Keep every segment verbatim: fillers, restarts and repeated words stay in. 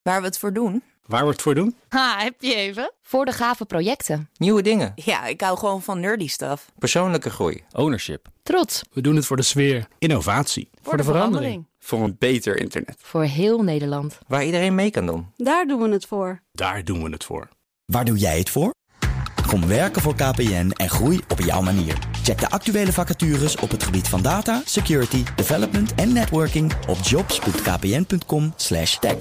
Waar we het voor doen? Waar we het voor doen? Ha, heb je even? Voor de gave projecten. Nieuwe dingen. Ja, ik hou gewoon van nerdy stuff. Persoonlijke groei. Ownership. Trots. We doen het voor de sfeer. Innovatie. Voor, voor de, de verandering. Voor een beter internet. Voor heel Nederland. Waar iedereen mee kan doen. Daar doen we het voor. Daar doen we het voor. Waar doe jij het voor? Kom werken voor K P N en groei op jouw manier. Check de actuele vacatures op het gebied van data, security, development en networking op jobs punt k p n punt com slash tech.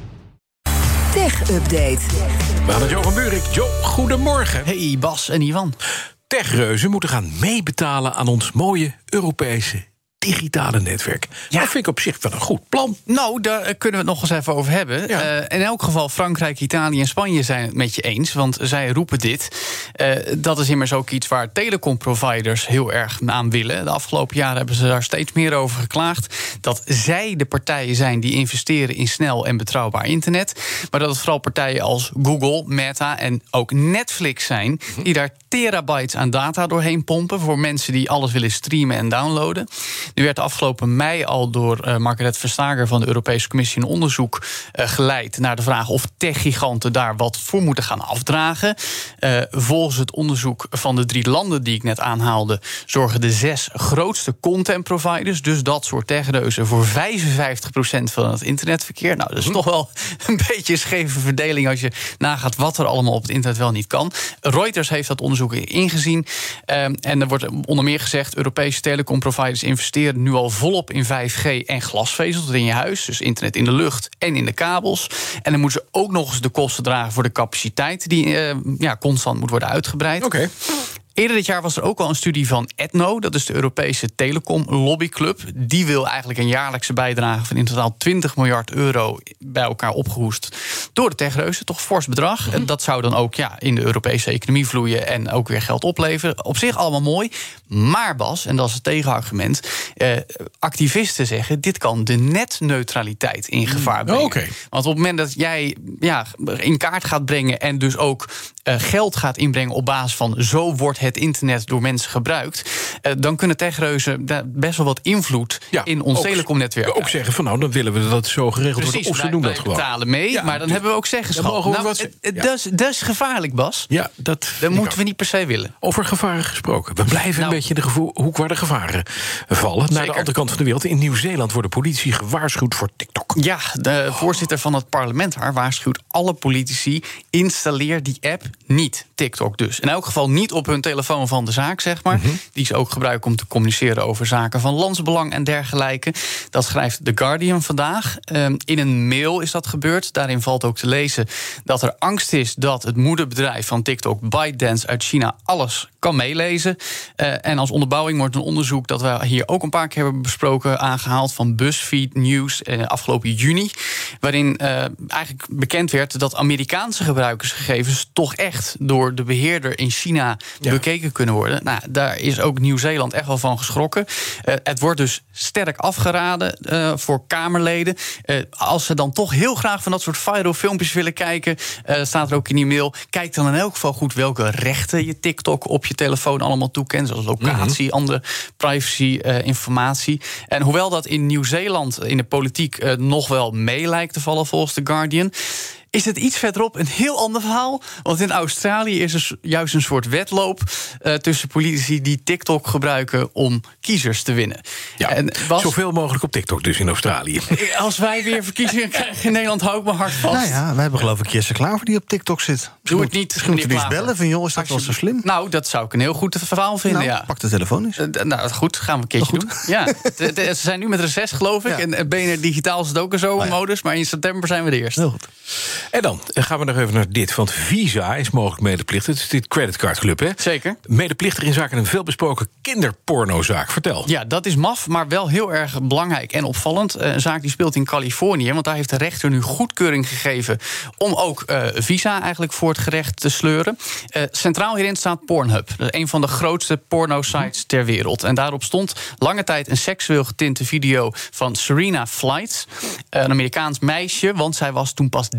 Tech Update. We gaan met Jo van Buurik. Jo, goedemorgen. Hey Bas en Ivan. Techreuzen moeten gaan meebetalen aan ons mooie Europese digitale netwerk. Ja. Dat vind ik op zich wel een goed plan. Nou, daar kunnen we het nog eens even over hebben. Ja. Uh, in elk geval, Frankrijk, Italië en Spanje zijn het met je eens. Want zij roepen dit. Uh, dat is immers ook iets waar telecomproviders heel erg aan willen. De afgelopen jaren hebben ze daar steeds meer over geklaagd. Dat zij de partijen zijn die investeren in snel en betrouwbaar internet. Maar dat het vooral partijen als Google, Meta en ook Netflix zijn die daar terabytes aan data doorheen pompen voor mensen die alles willen streamen en downloaden. Nu werd de afgelopen mei al door uh, Margaret Vestager van de Europese Commissie een onderzoek uh, geleid naar de vraag of techgiganten daar wat voor moeten gaan afdragen. Uh, volgens het onderzoek van de drie landen die ik net aanhaalde, zorgen de zes grootste contentproviders, dus dat soort techreuzen, voor vijfenvijftig procent van het internetverkeer. Nou, dat is toch wel een beetje een scheve verdeling als je nagaat wat er allemaal op het internet wel niet kan. Reuters heeft dat onderzoek ingezien. Uh, en er wordt onder meer gezegd, Europese telecomproviders investeren nu al volop in vijf G en glasvezel tot in je huis. Dus internet in de lucht en in de kabels. En dan moeten ze ook nog eens de kosten dragen voor de capaciteit die uh, ja, constant moet worden uitgebreid. Oké. Okay. Eerder dit jaar was er ook al een studie van Etno, dat is de Europese Telecom Lobbyclub. Die wil eigenlijk een jaarlijkse bijdrage van in totaal twintig miljard euro bij elkaar opgehoest door de techreuzen. Toch fors bedrag. Mm-hmm. Dat zou dan ook ja, in de Europese economie vloeien en ook weer geld opleveren. Op zich allemaal mooi. Maar Bas, en dat is het tegenargument, eh, activisten zeggen dit kan de netneutraliteit in gevaar brengen. Mm, okay. Want op het moment dat jij ja, in kaart gaat brengen en dus ook uh, geld gaat inbrengen op basis van zo wordt het internet door mensen gebruikt, uh, dan kunnen techreuzen best wel wat invloed ja, in ons telecomnetwerk ook zeggen van nou, dan willen we dat het zo geregeld Precies, wordt. Of wij, ze doen wij dat gewoon. betalen mee, ja, maar dan hebben we ook zeggenschap. Ja, nou, wat... het, ja. dat, is, dat is gevaarlijk, Bas. Ja, dat dat moeten we niet per se willen. Over gevaren gesproken. We blijven nou, een beetje in de gevoel, hoek waar de gevaren vallen. Zeker. Naar de andere kant van de wereld. In Nieuw-Zeeland wordt de politie gewaarschuwd voor TikTok. Ja, de oh. voorzitter van het parlement daar waarschuwt alle politici, installeer die app niet. TikTok dus. In elk geval niet op hun telefoon van de zaak, zeg maar. Mm-hmm. Die ze ook gebruiken om te communiceren over zaken van landsbelang en dergelijke. Dat schrijft The Guardian vandaag. Um, in een mail is dat gebeurd. Daarin valt ook te lezen dat er angst is dat het moederbedrijf van TikTok, ByteDance uit China, alles kan meelezen. Uh, en als onderbouwing wordt een onderzoek dat we hier ook een paar keer hebben besproken aangehaald van BuzzFeed News uh, afgelopen juni. Waarin uh, eigenlijk bekend werd dat Amerikaanse gebruikersgegevens toch echt door de beheerder in China ja. bekeken kunnen worden. Nou, daar is ook Nieuw-Zeeland echt wel van geschrokken. Uh, het wordt dus sterk afgeraden uh, voor Kamerleden. Uh, als ze dan toch heel graag van dat soort viral filmpjes willen kijken, uh, staat er ook in die mail, kijk dan in elk geval goed welke rechten je TikTok op je telefoon allemaal toekent, zoals locatie, mm-hmm. andere privacy uh, informatie. En hoewel dat in Nieuw-Zeeland in de politiek uh, nog wel mee lijkt te vallen volgens The Guardian, is het iets verderop een heel ander verhaal. Want in Australië is er juist een soort wedloop uh, tussen politici die TikTok gebruiken om kiezers te winnen. Ja, en Bas, zoveel mogelijk op TikTok dus in Australië. Als wij weer verkiezingen krijgen in Nederland, hou ik mijn hart vast. Nou ja, wij hebben geloof ik Jesse Klaver die op TikTok zit. Doe het niet. Misschien moeten we eens bellen van, joh, is dat wel zo slim? Nou, dat zou ik een heel goed verhaal vinden, nou, ja. Pak de telefoon eens. Uh, nou, goed, gaan we een keertje doen. Ja, de, de, ze zijn nu met reces, geloof ik. Ja. En B N R Digitaal is het ook een zomermodus. Oh ja. Maar in september zijn we de eerste. Heel goed. En dan gaan we nog even naar dit. Want Visa is mogelijk medeplichtig. Het is dit creditcardclub, hè? Zeker. Medeplichtig in zaken een veelbesproken kinderpornozaak. Vertel. Ja, dat is maf, maar wel heel erg belangrijk en opvallend. Een zaak die speelt in Californië. Want daar heeft de rechter nu goedkeuring gegeven om ook uh, Visa eigenlijk voor het gerecht te sleuren. Uh, centraal hierin staat Pornhub. Dat is een van de grootste porno-sites ter wereld. En daarop stond lange tijd een seksueel getinte video van Serena Flight. Een Amerikaans meisje, want zij was toen pas dertien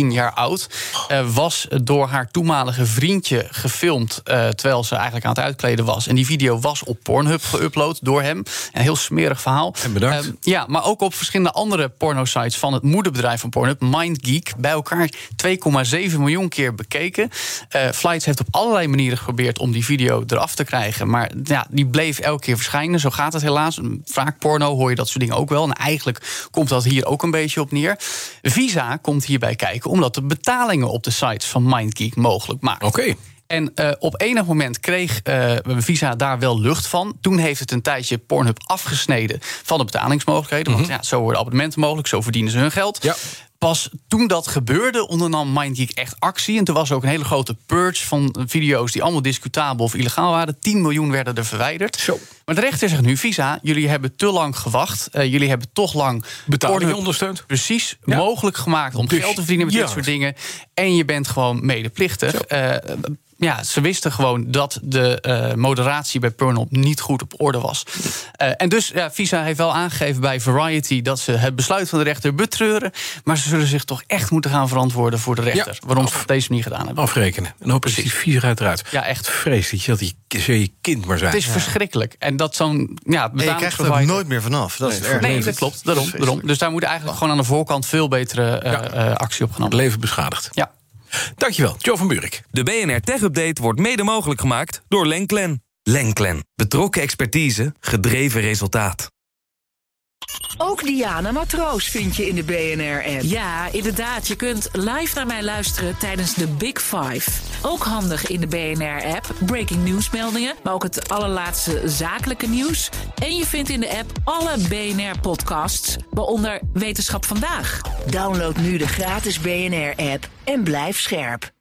achttien jaar oud. Uh, was door haar toenmalige vriendje gefilmd, Uh, terwijl ze eigenlijk aan het uitkleden was. En die video was op Pornhub geüpload door hem. Een heel smerig verhaal. En bedankt. Uh, ja, maar ook op verschillende andere pornosites van het moederbedrijf van Pornhub, MindGeek. Bij elkaar twee komma zeven miljoen keer bekeken. Uh, Flights heeft op allerlei manieren geprobeerd om die video eraf te krijgen. Maar ja, die bleef elke keer verschijnen. Zo gaat het helaas. Vaak porno hoor je dat soort dingen ook wel. En eigenlijk komt dat hier ook een beetje op neer. Visa komt hierbij kijken omdat de betalingen op de sites van MindGeek mogelijk maakt. Oké. Okay. En uh, op enig moment kreeg uh, Visa daar wel lucht van. Toen heeft het een tijdje Pornhub afgesneden van de betalingsmogelijkheden. Mm-hmm. Want ja, zo worden abonnementen mogelijk, zo verdienen ze hun geld. Ja. Pas toen dat gebeurde, ondernam MindGeek echt actie. En toen was er ook een hele grote purge van video's die allemaal discutabel of illegaal waren. tien miljoen werden er verwijderd. Zo. Maar de rechter zegt nu, Visa, jullie hebben te lang gewacht. Uh, jullie hebben toch lang betalingen ondersteund. Precies, ja. mogelijk gemaakt om dus, geld te verdienen met ja. dit soort dingen. En je bent gewoon medeplichtig. Uh, Ja, ze wisten gewoon dat de uh, moderatie bij Pornhub niet goed op orde was. Uh, en dus, ja, Visa heeft wel aangegeven bij Variety dat ze het besluit van de rechter betreuren. Maar ze zullen zich toch echt moeten gaan verantwoorden voor de rechter. Ja, waarom af, ze het op deze manier gedaan hebben. Afrekenen. En hopen ze die Visa eruit. Ja, echt. Vrees dat je dat je, je kind maar zijn. Het is ja. verschrikkelijk. En dat zo'n ja, en je krijgt er nooit meer vanaf. Dat nee, is erg. Nee, dat klopt. Daarom, daarom. Dus daar moet eigenlijk oh. gewoon aan de voorkant veel betere uh, ja. uh, actie op genomen. Het leven beschadigd. Ja. Dankjewel, Jo van Buurik. De B N R Tech Update wordt mede mogelijk gemaakt door Lenklen. Lenklen. Betrokken expertise, gedreven resultaat. Ook Diana Matroos vind je in de B N R-app. Ja, inderdaad. Je kunt live naar mij luisteren tijdens de Big Five. Ook handig in de B N R-app. Breaking nieuwsmeldingen, maar ook het allerlaatste zakelijke nieuws. En je vindt in de app alle B N R-podcasts, waaronder Wetenschap Vandaag. Download nu de gratis B N R-app en blijf scherp.